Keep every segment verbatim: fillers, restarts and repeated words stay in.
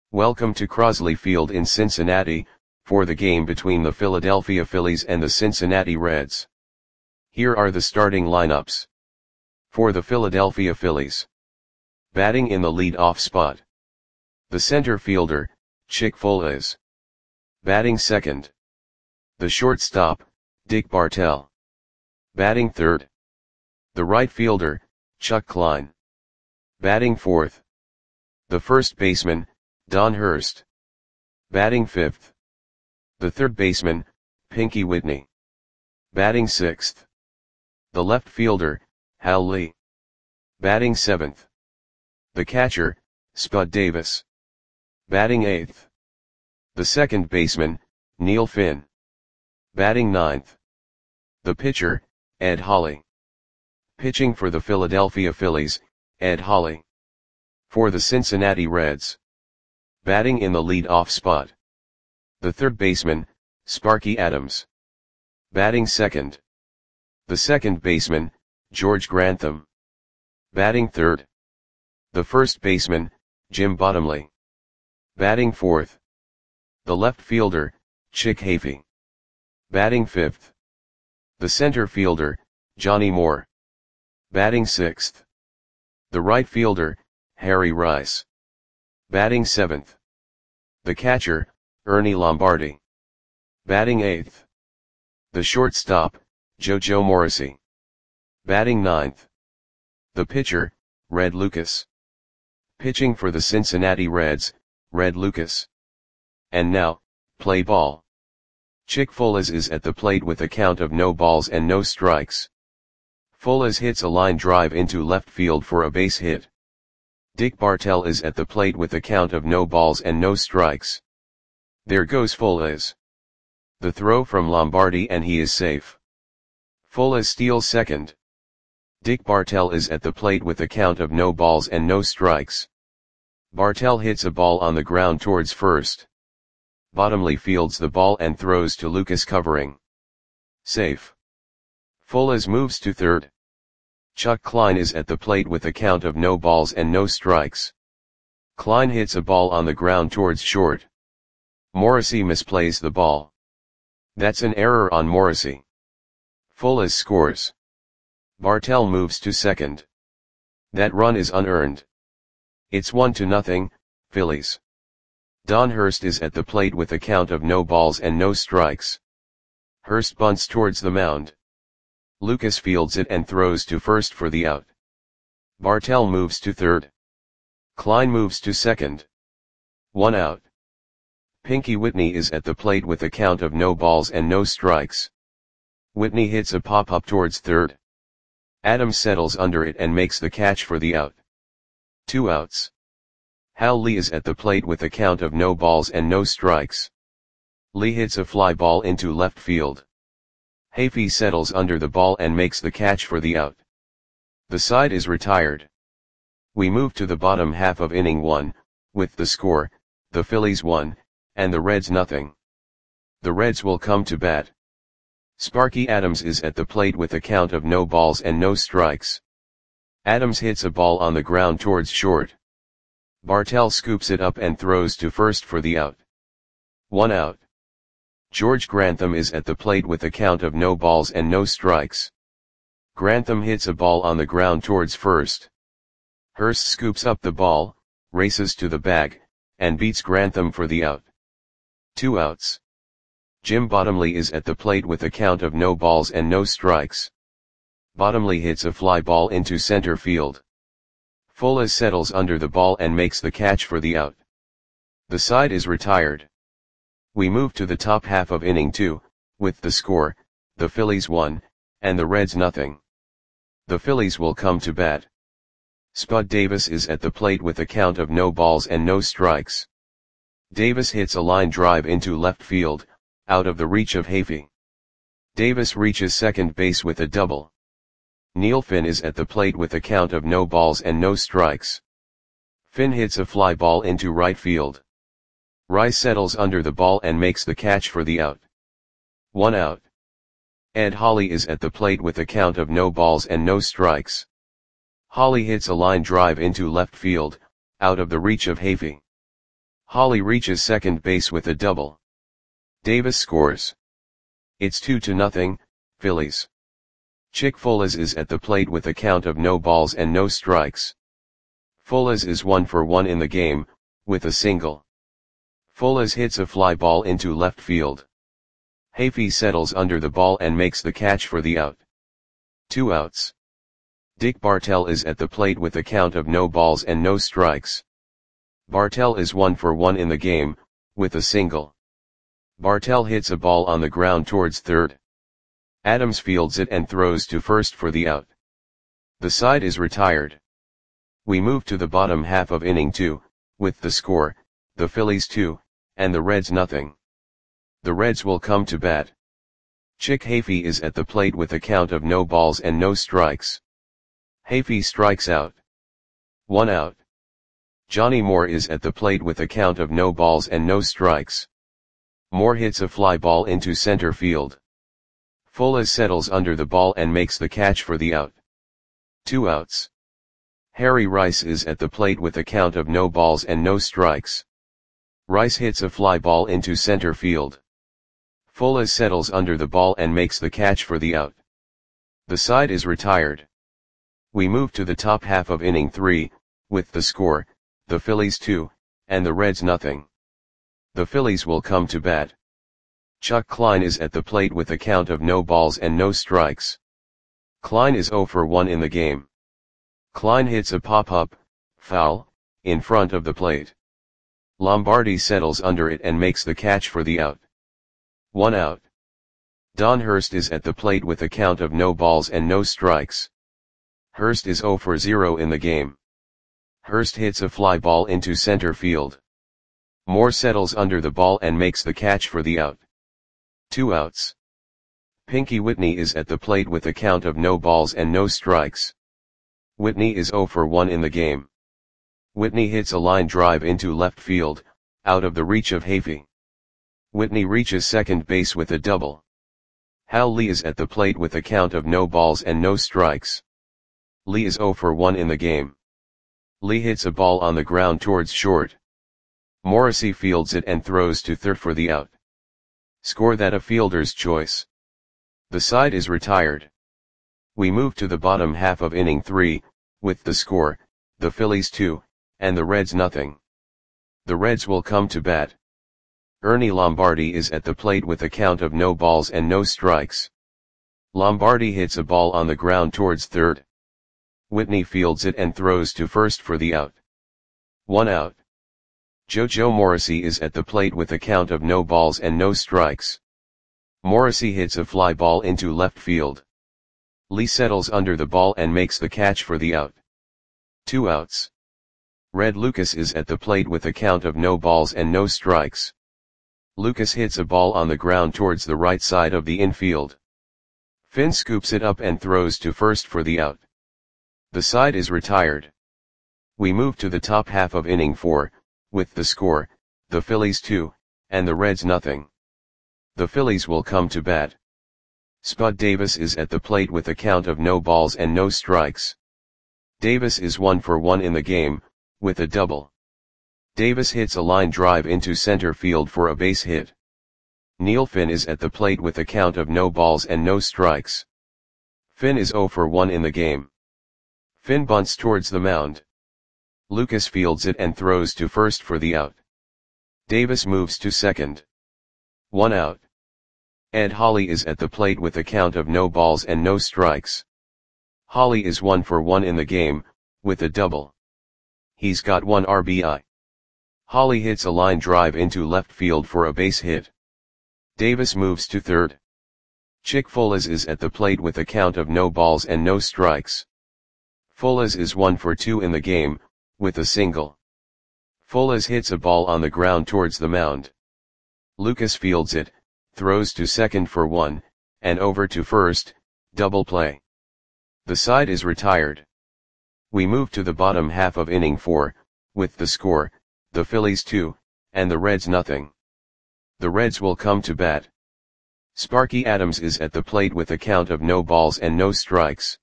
Welcome to Crosley Field in Cincinnati, for the game between the Philadelphia Phillies and the Cincinnati Reds. Here are the starting lineups. For the Philadelphia Phillies. Batting in the lead-off spot. The center fielder, Chick Foales. Batting second. The shortstop, Dick Bartell. Batting third. The right fielder, Chuck Klein. Batting fourth. The first baseman, Don Hurst. Batting fifth. The third baseman, Pinky Whitney. Batting sixth. The left fielder, Hal Lee. Batting seventh. The catcher, Spud Davis. Batting eighth. The second baseman, Neil Finn. Batting ninth. The pitcher, Ed Holley. Pitching for the Philadelphia Phillies, Ed Holley. For the Cincinnati Reds. Batting in the lead-off spot. The third baseman, Sparky Adams. Batting second. The second baseman, George Grantham. Batting third. The first baseman, Jim Bottomley. Batting fourth. The left fielder, Chick Hafey. Batting fifth. The center fielder, Johnny Moore. Batting sixth. The right fielder, Harry Rice. Batting seventh. The catcher, Ernie Lombardi. Batting eighth. The shortstop, JoJo Morrissey. Batting ninth. The pitcher, Red Lucas. Pitching for the Cincinnati Reds, Red Lucas. And now, play ball. Chick Foales is at the plate with a count of no balls and no strikes. Foales hits a line drive into left field for a base hit. Dick Bartell is at the plate with a count of no balls and no strikes. There goes Foales. The throw from Lombardi and he is safe. Foales steals second. Dick Bartell is at the plate with a count of no balls and no strikes. Bartell hits a ball on the ground towards first. Bottomley fields the ball and throws to Lucas covering. Safe. Foales moves to third. Chuck Klein is at the plate with a count of no balls and no strikes. Klein hits a ball on the ground towards short. Morrissey misplays the ball. That's an error on Morrissey. Foales scores. Bartell moves to second. That run is unearned. It's one to nothing, Phillies. Don Hurst is at the plate with a count of no balls and no strikes. Hurst bunts towards the mound. Lucas fields it and throws to first for the out. Bartell moves to third. Klein moves to second. One out. Pinky Whitney is at the plate with a count of no balls and no strikes. Whitney hits a pop-up towards third. Adams settles under it and makes the catch for the out. Two outs. Hal Lee is at the plate with a count of no balls and no strikes. Lee hits a fly ball into left field. Hafey settles under the ball and makes the catch for the out. The side is retired. We move to the bottom half of inning one, with the score, the Phillies one, and the Reds nothing. The Reds will come to bat. Sparky Adams is at the plate with a count of no balls and no strikes. Adams hits a ball on the ground towards short. Bartell scoops it up and throws to first for the out. One out. George Grantham is at the plate with a count of no balls and no strikes. Grantham hits a ball on the ground towards first. Hurst scoops up the ball, races to the bag, and beats Grantham for the out. Two outs. Jim Bottomley is at the plate with a count of no balls and no strikes. Bottomley hits a fly ball into center field. Foales settles under the ball and makes the catch for the out. The side is retired. We move to the top half of inning two, with the score, the Phillies one, and the Reds nothing. The Phillies will come to bat. Spud Davis is at the plate with a count of no balls and no strikes. Davis hits a line drive into left field, out of the reach of Hafey. Davis reaches second base with a double. Neil Finn is at the plate with a count of no balls and no strikes. Finn hits a fly ball into right field. Rice settles under the ball and makes the catch for the out. One out. Ed Holley is at the plate with a count of no balls and no strikes. Holley hits a line drive into left field, out of the reach of Hafey. Holly reaches second base with a double. Davis scores. It's two to nothing, Phillies. Chick Folas is at the plate with a count of no balls and no strikes. Folas is one for one in the game, with a single. Folas hits a fly ball into left field. Hafey settles under the ball and makes the catch for the out. Two outs. Dick Bartell is at the plate with a count of no balls and no strikes. Bartell is one for one in the game, with a single. Bartell hits a ball on the ground towards third. Adams fields it and throws to first for the out. The side is retired. We move to the bottom half of inning two, with the score, the Phillies two, and the Reds nothing. The Reds will come to bat. Chick Hafey is at the plate with a count of no balls and no strikes. Hafey strikes out. One out. Johnny Moore is at the plate with a count of no balls and no strikes. Moore hits a fly ball into center field. Folas settles under the ball and makes the catch for the out. Two outs. Harry Rice is at the plate with a count of no balls and no strikes. Rice hits a fly ball into center field. Folas settles under the ball and makes the catch for the out. The side is retired. We move to the top half of inning three, with the score, the Phillies two, and the Reds nothing. The Phillies will come to bat. Chuck Klein is at the plate with a count of no balls and no strikes. Klein is zero for one in the game. Klein hits a pop-up, foul, in front of the plate. Lombardi settles under it and makes the catch for the out. One out. Don Hurst is at the plate with a count of no balls and no strikes. Hurst is zero for zero in the game. Hurst hits a fly ball into center field. Moore settles under the ball and makes the catch for the out. Two outs. Pinky Whitney is at the plate with a count of no balls and no strikes. Whitney is zero for one in the game. Whitney hits a line drive into left field, out of the reach of Hafey. Whitney reaches second base with a double. Hal Lee is at the plate with a count of no balls and no strikes. Lee is zero for one in the game. Lee hits a ball on the ground towards short. Morrissey fields it and throws to third for the out. Score that a fielder's choice. The side is retired. We move to the bottom half of inning three, with the score, the Phillies two, and the Reds nothing. The Reds will come to bat. Ernie Lombardi is at the plate with a count of no balls and no strikes. Lombardi hits a ball on the ground towards third. Whitney fields it and throws to first for the out. One out. JoJo Morrissey is at the plate with a count of no balls and no strikes. Morrissey hits a fly ball into left field. Lee settles under the ball and makes the catch for the out. Two outs. Red Lucas is at the plate with a count of no balls and no strikes. Lucas hits a ball on the ground towards the right side of the infield. Finn scoops it up and throws to first for the out. The side is retired. We move to the top half of inning four, with the score, the Phillies two, and the Reds nothing. The Phillies will come to bat. Spud Davis is at the plate with a count of no balls and no strikes. Davis is one for one in the game, with a double. Davis hits a line drive into center field for a base hit. Neil Finn is at the plate with a count of no balls and no strikes. Finn is zero for one in the game. Finn bunts towards the mound. Lucas fields it and throws to first for the out. Davis moves to second. One out. Ed Holly is at the plate with a count of no balls and no strikes. Holly is one for one in the game, with a double. He's got one R B I. Holly hits a line drive into left field for a base hit. Davis moves to third. Chick Folas is at the plate with a count of no balls and no strikes. Folas is one for two in the game, with a single. Folas hits a ball on the ground towards the mound. Lucas fields it, throws to second for one, and over to first, double play. The side is retired. We move to the bottom half of inning four, with the score, the Phillies two, and the Reds nothing. The Reds will come to bat. Sparky Adams is at the plate with a count of no balls and no strikes.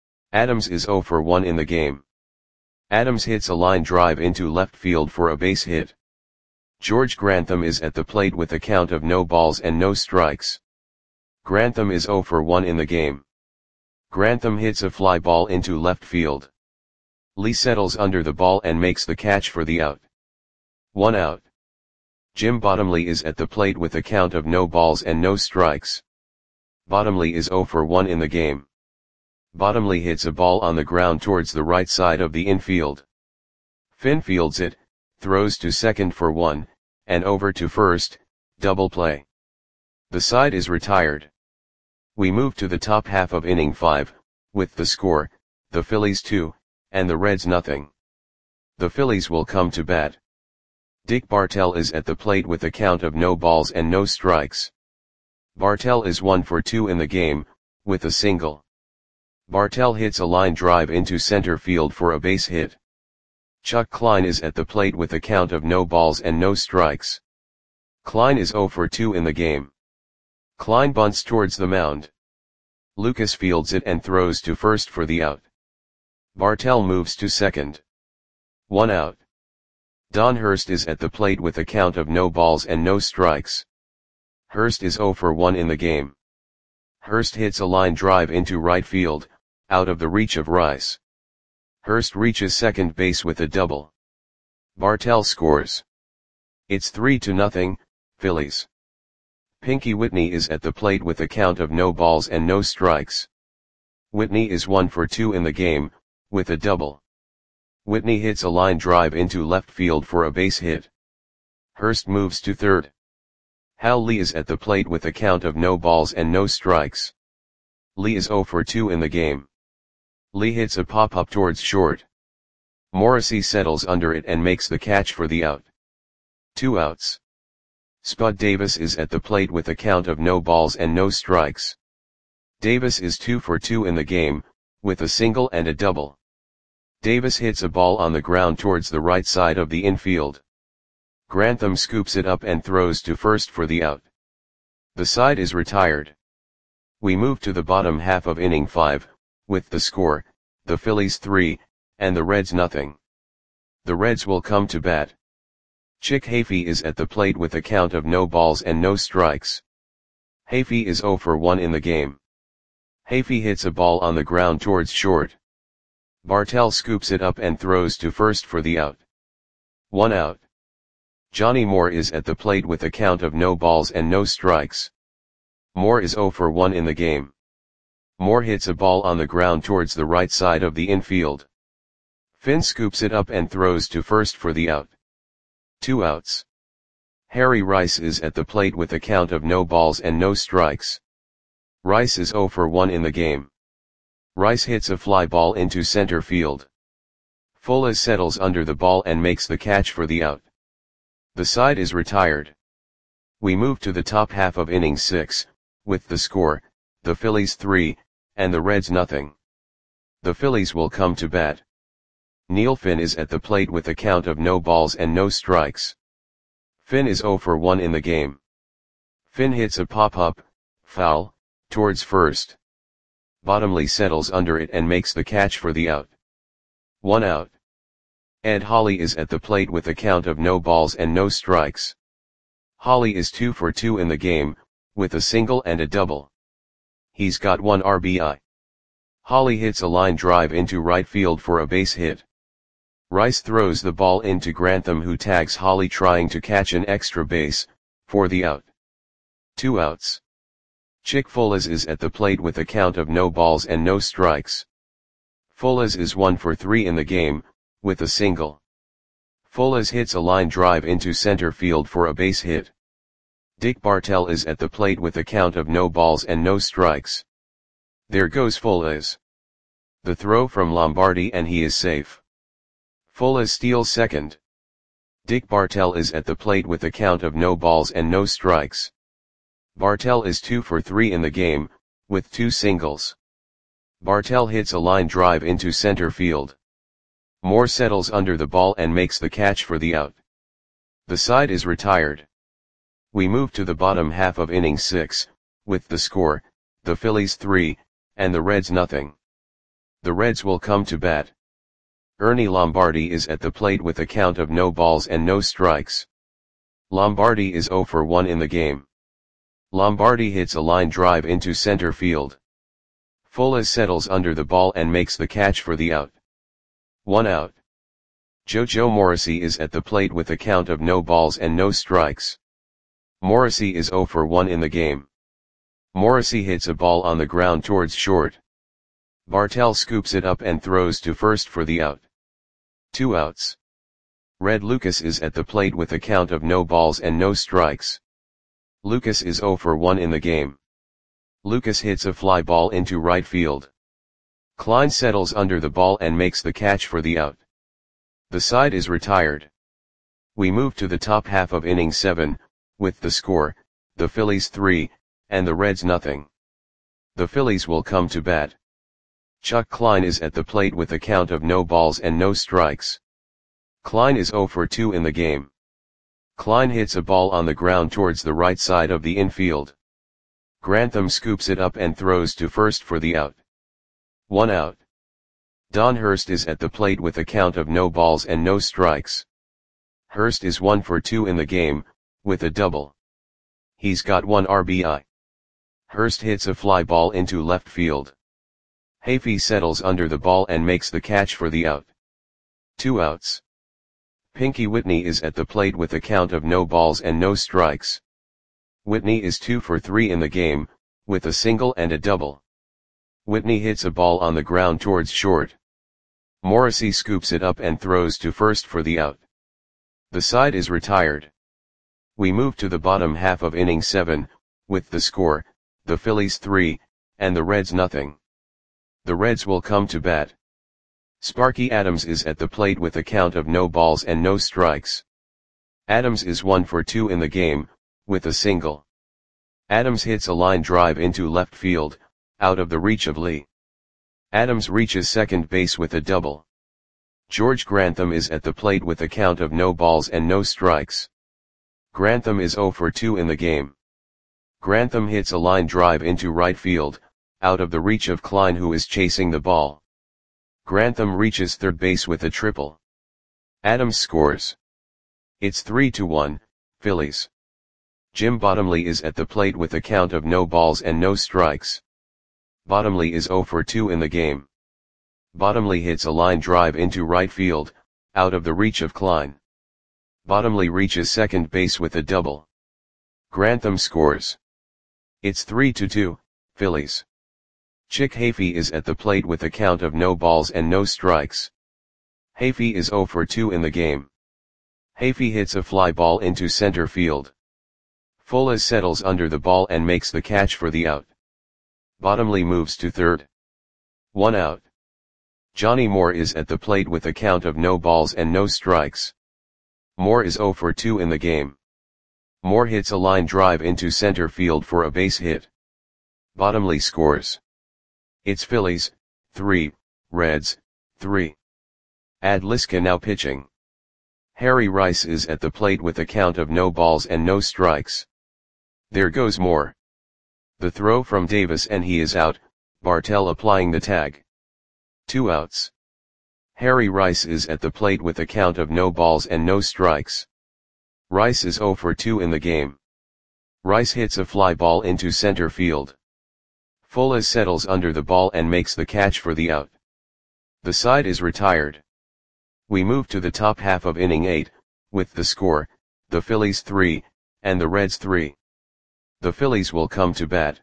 Adams is zero for one in the game. Adams hits a line drive into left field for a base hit. George Grantham is at the plate with a count of no balls and no strikes. Grantham is zero for one in the game. Grantham hits a fly ball into left field. Lee settles under the ball and makes the catch for the out. One out. Jim Bottomley is at the plate with a count of no balls and no strikes. Bottomley is zero for one in the game. Bottomley hits a ball on the ground towards the right side of the infield. Finn fields it, throws to second for one, and over to first, double play. The side is retired. We move to the top half of inning five, with the score, the Phillies two, and the Reds nothing. The Phillies will come to bat. Dick Bartell is at the plate with a count of no balls and no strikes. Bartell is one for two in the game, with a single. Bartell hits a line drive into center field for a base hit. Chuck Klein is at the plate with a count of no balls and no strikes. Klein is zero for two in the game. Klein bunts towards the mound. Lucas fields it and throws to first for the out. Bartell moves to second. One out. Don Hurst is at the plate with a count of no balls and no strikes. Hurst is zero for one in the game. Hurst hits a line drive into right field, out of the reach of Rice. Hurst reaches second base with a double. Bartell scores. It's three to nothing, Phillies. Pinky Whitney is at the plate with a count of no balls and no strikes. Whitney is one for two in the game, with a double. Whitney hits a line drive into left field for a base hit. Hurst moves to third. Hal Lee is at the plate with a count of no balls and no strikes. Lee is zero for two in the game. Lee hits a pop-up towards short. Morrissey settles under it and makes the catch for the out. Two outs. Spud Davis is at the plate with a count of no balls and no strikes. Davis is two for two in the game, with a single and a double. Davis hits a ball on the ground towards the right side of the infield. Grantham scoops it up and throws to first for the out. The side is retired. We move to the bottom half of inning five, with the score, the Phillies three, and the Reds nothing. The Reds will come to bat. Chick Hafey is at the plate with a count of no balls and no strikes. Hafey is zero for one in the game. Hafey hits a ball on the ground towards short. Bartell scoops it up and throws to first for the out. One out. Johnny Moore is at the plate with a count of no balls and no strikes. Moore is zero for one in the game. Moore hits a ball on the ground towards the right side of the infield. Finn scoops it up and throws to first for the out. Two outs. Harry Rice is at the plate with a count of no balls and no strikes. Rice is zero for one in the game. Rice hits a fly ball into center field. Fuller settles under the ball and makes the catch for the out. The side is retired. We move to the top half of inning six, with the score, the Phillies three, and the Reds nothing. The Phillies will come to bat. Neil Finn is at the plate with a count of no balls and no strikes. Finn is zero for one in the game. Finn hits a pop-up, foul, towards first. Bottomley settles under it and makes the catch for the out. One out. Ed Holly is at the plate with a count of no balls and no strikes. Holly is two for two in the game, with a single and a double. He's got one R B I. Holly hits a line drive into right field for a base hit. Rice throws the ball into Grantham, who tags Holly trying to catch an extra base, for the out. Two outs. Chick Fullers is at the plate with a count of no balls and no strikes. Fullers is one for three in the game, with a single. Fullers hits a line drive into center field for a base hit. Dick Bartell is at the plate with a count of no balls and no strikes. There goes Fullers. The throw from Lombardi and he is safe. Fullers steals second. Dick Bartell is at the plate with a count of no balls and no strikes. Bartell is two for three in the game, with two singles. Bartell hits a line drive into center field. Moore settles under the ball and makes the catch for the out. The side is retired. We move to the bottom half of inning six, with the score, the Phillies three, and the Reds nothing. The Reds will come to bat. Ernie Lombardi is at the plate with a count of no balls and no strikes. Lombardi is zero for one in the game. Lombardi hits a line drive into center field. Fulas settles under the ball and makes the catch for the out. One out. Jojo Morrissey is at the plate with a count of no balls and no strikes. Morrissey is zero for one in the game. Morrissey hits a ball on the ground towards short. Bartell scoops it up and throws to first for the out. Two outs. Red Lucas is at the plate with a count of no balls and no strikes. Lucas is zero for one in the game. Lucas hits a fly ball into right field. Klein settles under the ball and makes the catch for the out. The side is retired. We move to the top half of inning seven, with the score, the Phillies three, and the Reds nothing. The Phillies will come to bat. Chuck Klein is at the plate with a count of no balls and no strikes. Klein is zero for two in the game. Klein hits a ball on the ground towards the right side of the infield. Grantham scoops it up and throws to first for the out. One out. Don Hurst is at the plate with a count of no balls and no strikes. Hurst is one for two in the game, with a double. He's got one R B I. Hurst hits a fly ball into left field. Hafey settles under the ball and makes the catch for the out. Two outs. Pinky Whitney is at the plate with a count of no balls and no strikes. Whitney is two for three in the game, with a single and a double. Whitney hits a ball on the ground towards short. Morrissey scoops it up and throws to first for the out. The side is retired. We move to the bottom half of inning seven, with the score, the Phillies three, and the Reds nothing. The Reds will come to bat. Sparky Adams is at the plate with a count of no balls and no strikes. Adams is one for two in the game, with a single. Adams hits a line drive into left field, out of the reach of Lee. Adams reaches second base with a double. George Grantham is at the plate with a count of no balls and no strikes. Grantham is zero for two in the game. Grantham hits a line drive into right field, out of the reach of Klein who is chasing the ball. Grantham reaches third base with a triple. Adams scores. It's three to one, Phillies. Jim Bottomley is at the plate with a count of no balls and no strikes. Bottomley is zero for two in the game. Bottomley hits a line drive into right field, out of the reach of Klein. Bottomley reaches second base with a double. Grantham scores. It's three to two, Phillies. Chick Hafey is at the plate with a count of no balls and no strikes. Hafey is zero for two in the game. Hafey hits a fly ball into center field. Fulas settles under the ball and makes the catch for the out. Bottomley moves to third. One out. Johnny Moore is at the plate with a count of no balls and no strikes. Moore is zero for two in the game. Moore hits a line drive into center field for a base hit. Bottomley scores. It's Phillies, three, Reds, three. Ad Liska now pitching. Harry Rice is at the plate with a count of no balls and no strikes. There goes Moore. The throw from Davis and he is out, Bartell applying the tag. Two outs. Harry Rice is at the plate with a count of no balls and no strikes. Rice is zero for two in the game. Rice hits a fly ball into center field. Fulas settles under the ball and makes the catch for the out. The side is retired. We move to the top half of inning eight, with the score, the Phillies three, and the Reds three. The Phillies will come to bat.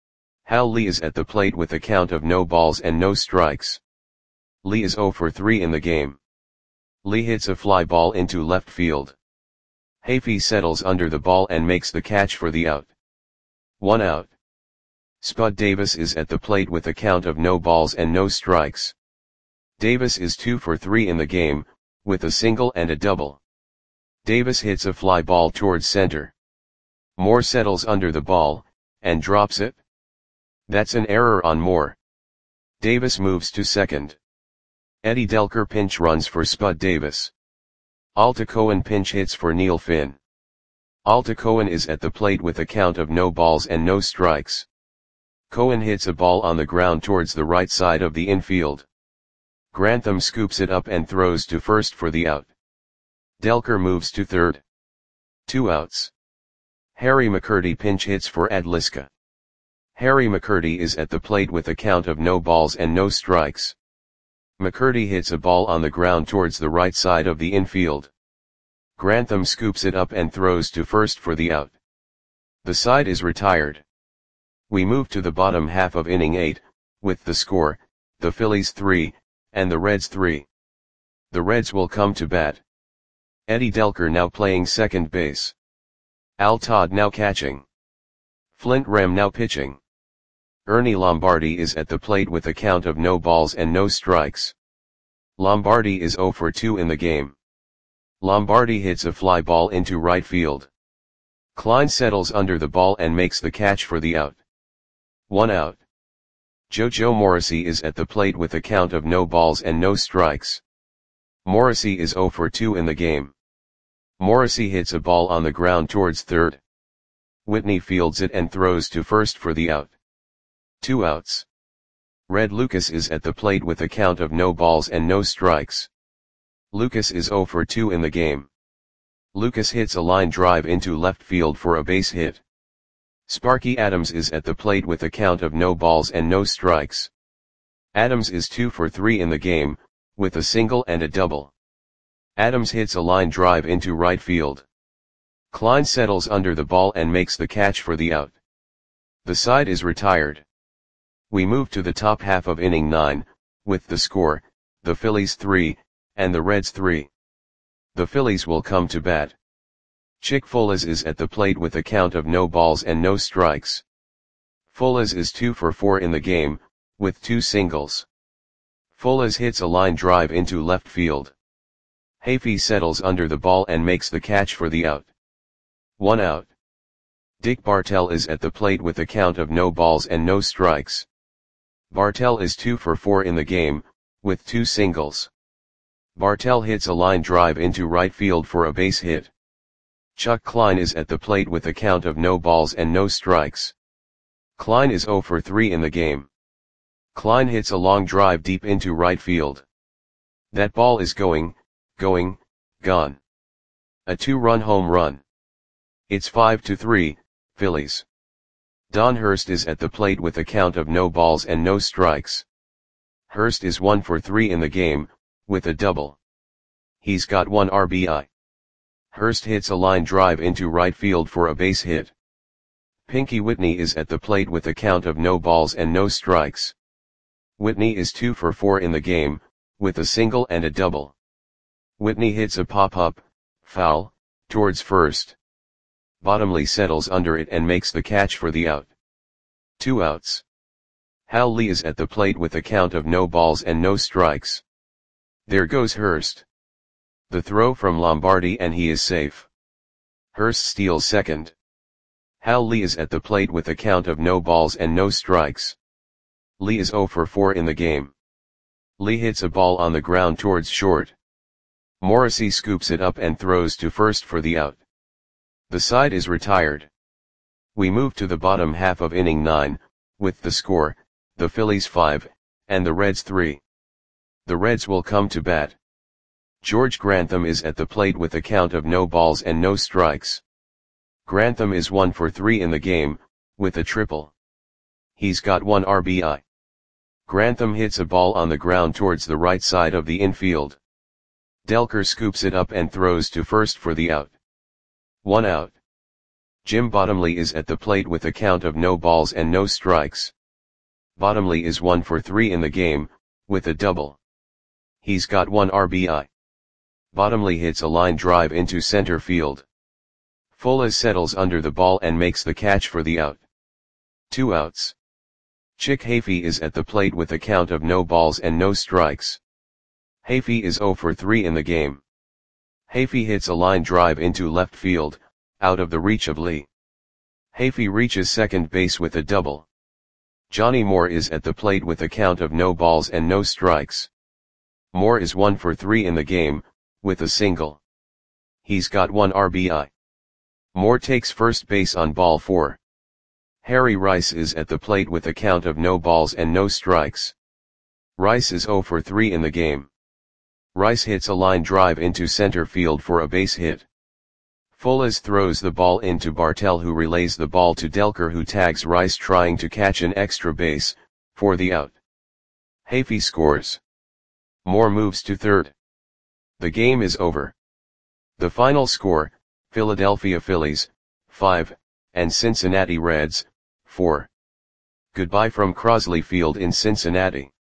Hal Lee is at the plate with a count of no balls and no strikes. Lee is zero for three in the game. Lee hits a fly ball into left field. Hafey settles under the ball and makes the catch for the out. One out. Spud Davis is at the plate with a count of no balls and no strikes. Davis is two for three in the game, with a single and a double. Davis hits a fly ball towards center. Moore settles under the ball, and drops it. That's an error on Moore. Davis moves to second. Eddie Delker pinch runs for Spud Davis. Alta Cohen pinch hits for Neil Finn. Alta Cohen is at the plate with a count of no balls and no strikes. Cohen hits a ball on the ground towards the right side of the infield. Grantham scoops it up and throws to first for the out. Delker moves to third. Two outs. Harry McCurdy pinch hits for Adliska. Harry McCurdy is at the plate with a count of no balls and no strikes. McCurdy hits a ball on the ground towards the right side of the infield. Grantham scoops it up and throws to first for the out. The side is retired. We move to the bottom half of inning eight, with the score, the Phillies three, and the Reds three. The Reds will come to bat. Eddie Delker now playing second base. Al Todd now catching. Flint Ram now pitching. Ernie Lombardi is at the plate with a count of no balls and no strikes. Lombardi is oh for two in the game. Lombardi hits a fly ball into right field. Klein settles under the ball and makes the catch for the out. One out. JoJo Morrissey is at the plate with a count of no balls and no strikes. Morrissey is oh for two in the game. Morrissey hits a ball on the ground towards third. Whitney fields it and throws to first for the out. Two outs. Red Lucas is at the plate with a count of no balls and no strikes. Lucas is oh for two in the game. Lucas hits a line drive into left field for a base hit. Sparky Adams is at the plate with a count of no balls and no strikes. Adams is two for three in the game, with a single and a double. Adams hits a line drive into right field. Klein settles under the ball and makes the catch for the out. The side is retired. We move to the top half of inning nine, with the score, the Phillies three, and the Reds three. The Phillies will come to bat. Chick Folas is at the plate with a count of no balls and no strikes. Folas is two for four in the game, with two singles. Folas hits a line drive into left field. Hafey settles under the ball and makes the catch for the out. One out. Dick Bartell is at the plate with a count of no balls and no strikes. Bartell is two for four in the game, with two singles. Bartell hits a line drive into right field for a base hit. Chuck Klein is at the plate with a count of no balls and no strikes. Klein is oh for three in the game. Klein hits a long drive deep into right field. That ball is going, going, gone. A two-run home run. It's five to three, Phillies. Don Hurst is at the plate with a count of no balls and no strikes. Hurst is one for three in the game, with a double. He's got one R B I. Hurst hits a line drive into right field for a base hit. Pinky Whitney is at the plate with a count of no balls and no strikes. Whitney is two for four in the game, with a single and a double. Whitney hits a pop-up, foul, towards first. Bottomley settles under it and makes the catch for the out. Two outs. Hal Lee is at the plate with a count of no balls and no strikes. There goes Hurst. The throw from Lombardi and he is safe. Hurst steals second. Hal Lee is at the plate with a count of no balls and no strikes. Lee is oh for four in the game. Lee hits a ball on the ground towards short. Morrissey scoops it up and throws to first for the out. The side is retired. We move to the bottom half of inning nine, with the score, the Phillies five, and the Reds three. The Reds will come to bat. George Grantham is at the plate with a count of no balls and no strikes. Grantham is one for three in the game, with a triple. He's got one R B I. Grantham hits a ball on the ground towards the right side of the infield. Delker scoops it up and throws to first for the out. One out. Jim Bottomley is at the plate with a count of no balls and no strikes. Bottomley is one for three in the game, with a double. He's got one R B I. Bottomley hits a line drive into center field. Folas settles under the ball and makes the catch for the out. Two outs. Chick Hafey is at the plate with a count of no balls and no strikes. Hafey is oh for three in the game. Hafey hits a line drive into left field, out of the reach of Lee. Hafey reaches second base with a double. Johnny Moore is at the plate with a count of no balls and no strikes. Moore is one for three in the game, with a single. He's got one R B I. Moore takes first base on ball four. Harry Rice is at the plate with a count of no balls and no strikes. Rice is oh for three in the game. Rice hits a line drive into center field for a base hit. Fullez throws the ball into Bartel, who relays the ball to Delker, who tags Rice trying to catch an extra base, for the out. Hafey scores. Moore moves to third. The game is over. The final score, Philadelphia Phillies, five, and Cincinnati Reds, four. Goodbye from Crosley Field in Cincinnati.